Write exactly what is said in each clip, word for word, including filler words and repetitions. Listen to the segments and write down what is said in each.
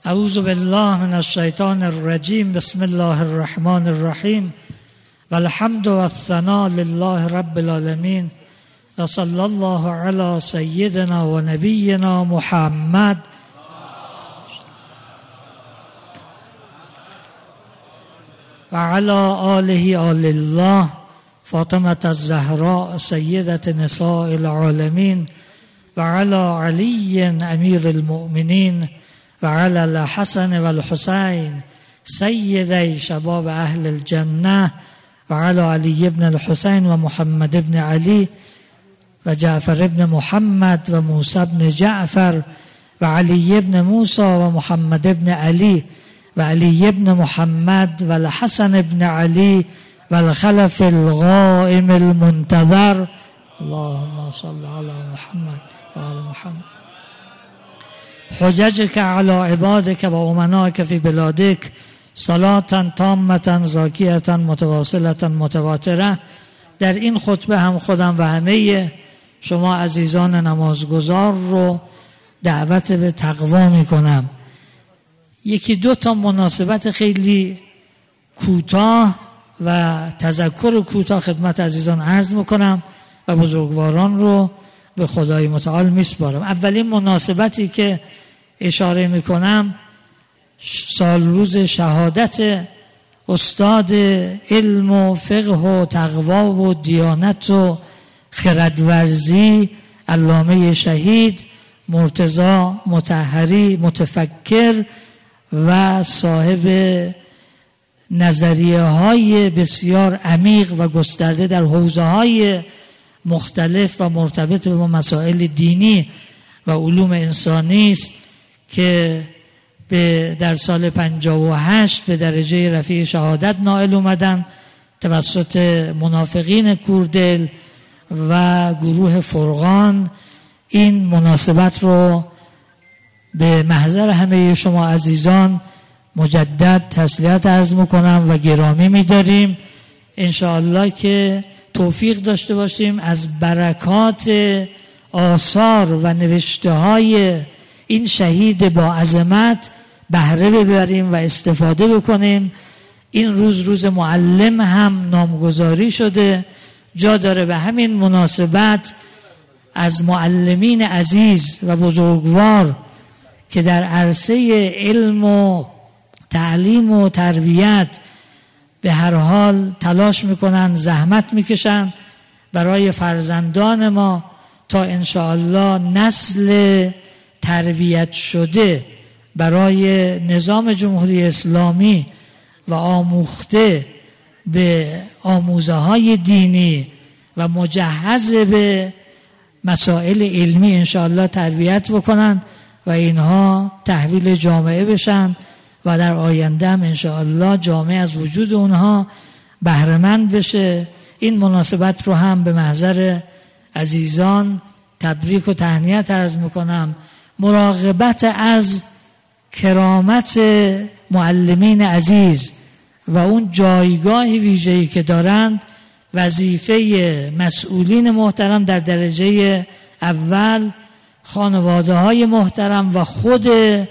اعوذ بالله من الشیطان الرجیم. بسم الله الرحمن الرحیم و الحمد و الثناء لله رب العالمین و صلی الله علی سیدنا و نبینا محمد و علی آله آل الله فاطمة الزهراء سیدة نساء العالمین و علی علی امیر المؤمنین و علی الحسن و الحسین سیدی شباب اهل الجنه و علی علی ابن الحسین و محمد ابن علی و جعفر ابن محمد و موسی ابن جعفر و علی ابن موسی و محمد ابن علی و علی ابن محمد و الحسن ابن علی و الخلف القائم المنتظر. اللهم صل علی محمد و آل محمد. حججك على عبادك و امنائك في بلادك صلاة تامة زاکیة متواصلة متواترة. در این خطبه هم خودم و همه شما عزیزان نمازگزار رو دعوت به تقوا می کنم. یکی دو تا مناسبت خیلی کوتاه و تذکر کوتاه خدمت عزیزان عرض میکنم و بزرگواران رو به خدای متعال میسپارم. اولین مناسبتی که اشاره میکنم سال روز شهادت استاد علم و فقه و تقوا و دیانت و خردورزی علامه شهید مرتضی مطهری متفکر و صاحب نظریه های بسیار عمیق و گسترده در حوزه های مختلف و مرتبط به مسائل دینی و علوم انسانی است که به در سال پنجاه و هشت به درجه رفیع شهادت نائل اومدن توسط منافقین کوردل و گروه فرقان. این مناسبت رو به محضر همه شما عزیزان مجدد تسلیت عرض میکنم و گرامی میداریم. انشاءالله که توفیق داشته باشیم از برکات آثار و نوشته های این شهید با عظمت بهره ببریم و استفاده بکنیم. این روز روز معلم هم نامگذاری شده. جا داره به همین مناسبت از معلمین عزیز و بزرگوار که در عرصه علم و تعلیم و تربیت به هر حال تلاش میکنن، زحمت میکشن برای فرزندان ما تا انشاءالله نسل تربیت شده برای نظام جمهوری اسلامی و آموخته به آموزه های دینی و مجهز به مسائل علمی انشاءالله تربیت بکنن و اینها تحویل جامعه بشن و در آینده هم انشاءالله جامعه از وجود اونها بهره‌مند بشه. این مناسبت رو هم به محضر عزیزان تبریک و تهنیت عرض میکنم. مراقبت از کرامت معلمین عزیز و اون جایگاه ویژه‌ای که دارند وظیفه مسئولین محترم در درجه اول، خانواده های محترم و خود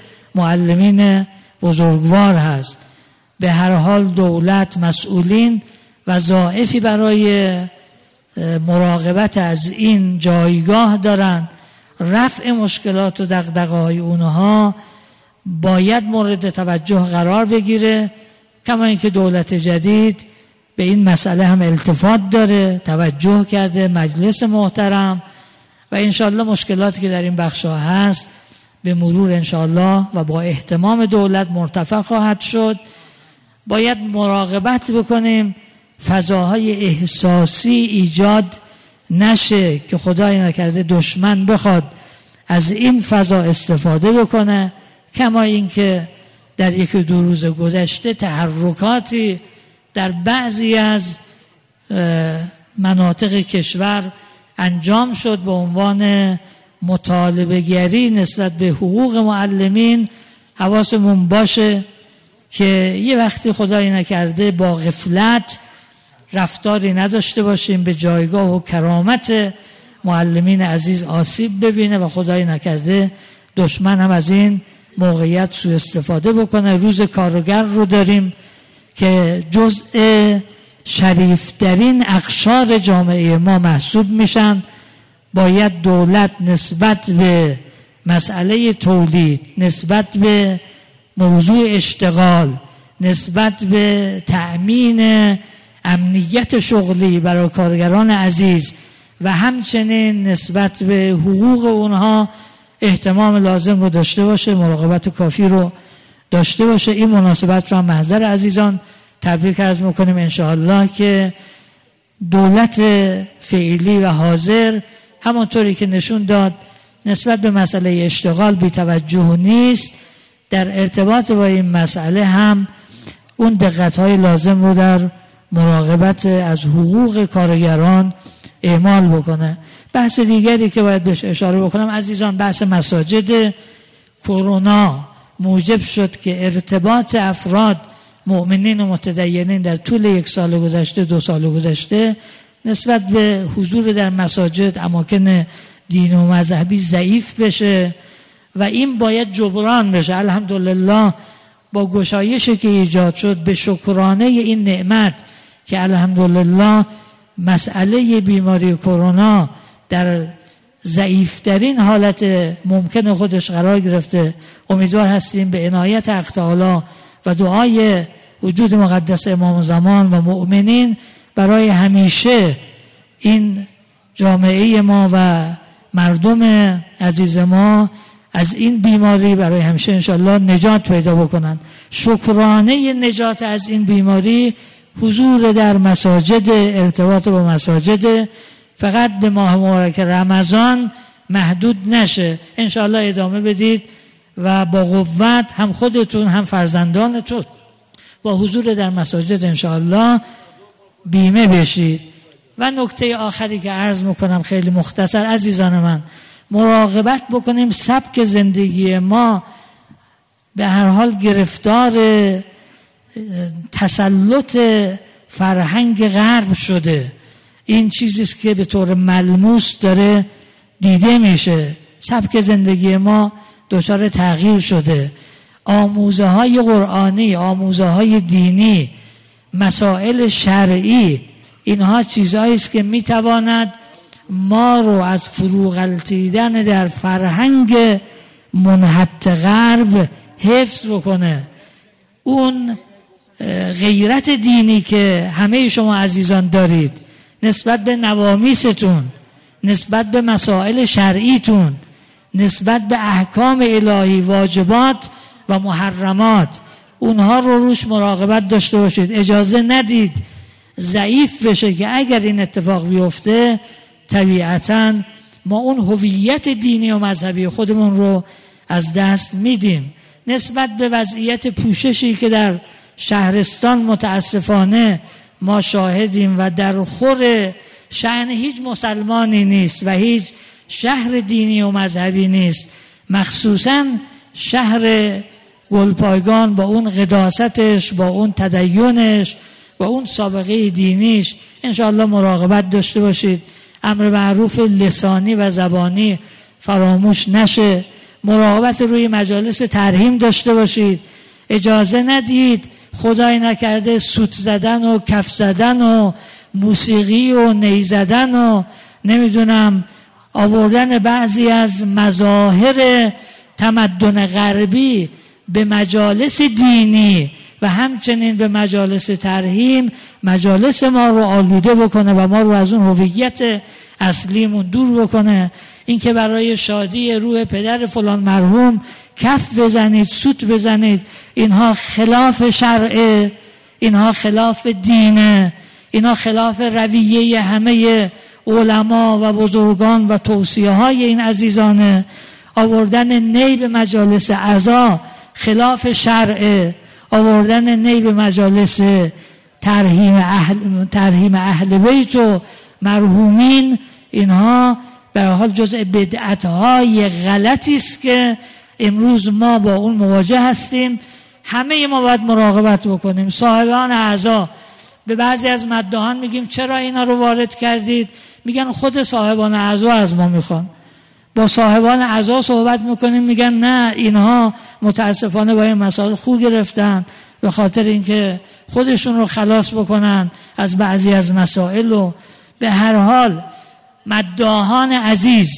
معلمین بزرگوار هست. به هر حال دولت، مسئولین وظایفی برای مراقبت از این جایگاه دارن. رفع مشکلات و دغدغه‌های اونها باید مورد توجه قرار بگیره. کما اینکه دولت جدید به این مسئله هم التفات داره، توجه کرده، مجلس محترم، و انشالله مشکلاتی که در این بخشا هست به مرور انشالله و با اهتمام دولت مرتفع خواهد شد. باید مراقبت بکنیم فضاهای احساسی ایجاد نشه که خدای نکرده دشمن بخواد از این فضا استفاده بکنه. کما اینکه در یک دو روز گذشته تحرکاتی در بعضی از مناطق کشور انجام شد به عنوان مطالبه گری نسبت به حقوق معلمین. حواسمون باشه که یه وقتی خدای نکرده با غفلت رفتاری نداشته باشیم به جایگاه و کرامت معلمین عزیز آسیب ببینه و خدای نکرده دشمن هم از این موقعیت سوء استفاده بکنه. روز کارگر رو داریم که جزء شریفترین اقشار جامعه ما محسوب میشن. باید دولت نسبت به مسئله تولید، نسبت به موضوع اشتغال، نسبت به تأمین امنیت شغلی برای کارگران عزیز و همچنین نسبت به حقوق اونها اهتمام لازم رو داشته باشه، مراقبت کافی رو داشته باشه. این مناسبت رو هم محضر عزیزان تبریک عرض میکنیم انشاءالله که دولت فعلی و حاضر همانطوری که نشون داد نسبت به مسئله اشتغال بی توجه نیست، در ارتباط با این مسئله هم اون دقت‌های لازم رو در مراقبت از حقوق کارگران اعمال بکنه. بحث دیگری که باید بهش اشاره بکنم عزیزان، بحث مساجد. کرونا موجب شد که ارتباط افراد مؤمنین و متدینین در طول یک سال گذشته، دو سال گذشته نسبت به حضور در مساجد، اماکن دین و مذهبی ضعیف بشه و این باید جبران بشه. الحمدلله با گشایشی که ایجاد شد، به شکرانه این نعمت که الحمدلله مسئله بیماری کرونا در ضعیفترین حالت ممکن خودش قرار گرفته، امیدوار هستیم به عنایت حق تعالی و دعای وجود مقدس امام زمان و مؤمنین برای همیشه این جامعه ما و مردم عزیز ما از این بیماری برای همیشه انشاءالله نجات پیدا بکنن. شکرانه نجات از این بیماری حضور در مساجد، ارتباط با مساجد، فقط به ماه مبارک رمضان محدود نشه. انشاءالله ادامه بدید و با قوت هم خودتون هم فرزندانتون با حضور در مساجد انشاءالله بیمه بشید. و نکته آخری که عرض میکنم خیلی مختصر عزیزان من، مراقبت بکنیم سبک زندگی ما به هر حال گرفتار تسلط فرهنگ غرب شده. این چیزیست که به طور ملموس داره دیده میشه. سبک زندگی ما دچار تغییر شده. آموزه های قرآنی، آموزه های دینی، مسائل شرعی، اینها چیزهایی است که میتواند ما رو از فروغلطیدن در فرهنگ منحط غرب حفظ بکنه. اون غیرت دینی که همه شما عزیزان دارید نسبت به نوامیستون، نسبت به مسائل شرعیتون، نسبت به احکام الهی، واجبات و محرمات، اونها رو روش مراقبت داشته باشید. اجازه ندید ضعیف بشه که اگر این اتفاق بیفته طبیعتاً ما اون هویت دینی و مذهبی خودمون رو از دست میدیم. نسبت به وضعیت پوششی که در شهرستان متاسفانه ما شاهدیم و در خور شأن هیچ مسلمانی نیست و هیچ شهر دینی و مذهبی نیست، مخصوصاً شهر گلپایگان با اون قداستش، با اون تدینش، با اون سابقه دینیش انشاءالله مراقبت داشته باشید. امر معروف لسانی و زبانی فراموش نشه. مراقبت روی مجالس ترحیم داشته باشید. اجازه ندید خدای نکرده سوت زدن و کف زدن و موسیقی و نی زدن و نمیدونم آوردن بعضی از مظاهر تمدن غربی به مجالس دینی و همچنین به مجالس ترحیم مجالس ما رو آلوده بکنه و ما رو از اون هویت اصلیمون دور بکنه. این که برای شادی روح پدر فلان مرحوم کف بزنید، سوت بزنید، اینها خلاف شرعه، اینها خلاف دینه، اینها خلاف رویه همه علما و بزرگان و توصیه های این عزیزانه. آوردن نی به مجالس عزا خلاف شرعه، آوردن نی به مجالس ترحیم اهل, ترحیم اهل بیت و مرحومین، اینها به هر حال جزء بدعت‌های غلطی است که امروز ما با اون مواجه هستیم. همه ما باید مراقبت بکنیم. صاحبان اعضا، به بعضی از مداحان میگیم چرا اینا رو وارد کردید؟ میگن خود صاحبان اعضا از ما میخوان. با صاحبان عزا صحبت میکنیم میگن نه اینها متاسفانه با این مسائل خو گرفتن به خاطر اینکه خودشون رو خلاص بکنن از بعضی از مسائل. و به هر حال مداحان عزیز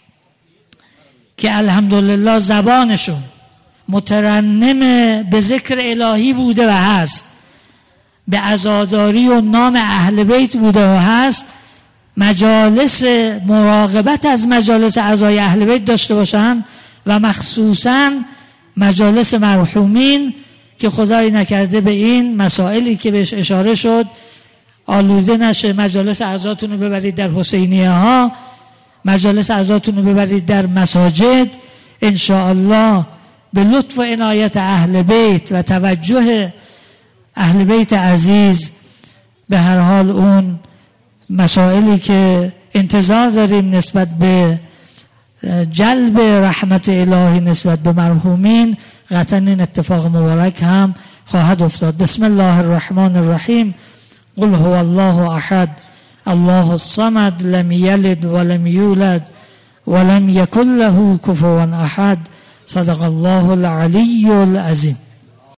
که الحمدلله زبانشون مترنم به ذکر الهی بوده و هست، به عزاداری و نام اهل بیت بوده و هست، مجالس مراقبت از مجالس اعضای اهل بیت داشته باشن و مخصوصا مجالس مرحومین که خدای نکرده به این مسائلی که بهش اشاره شد آلوده نشه. مجالس اعضاتون رو ببرید در حسینیه ها، مجالس اعضاتون رو ببرید در مساجد، انشاءالله به لطف و عنایت اهل بیت و توجه اهل بیت عزیز به هر حال اون مسائلی که انتظار داریم نسبت به جلب رحمت الهی نسبت به مرحومین قطعا این اتفاق مبارک هم خواهد افتاد. بسم الله الرحمن الرحیم. قل هو الله احد الله الصمد لم یلد ولم یولد ولم یکن له کفوا احد. صدق الله العلی العظیم.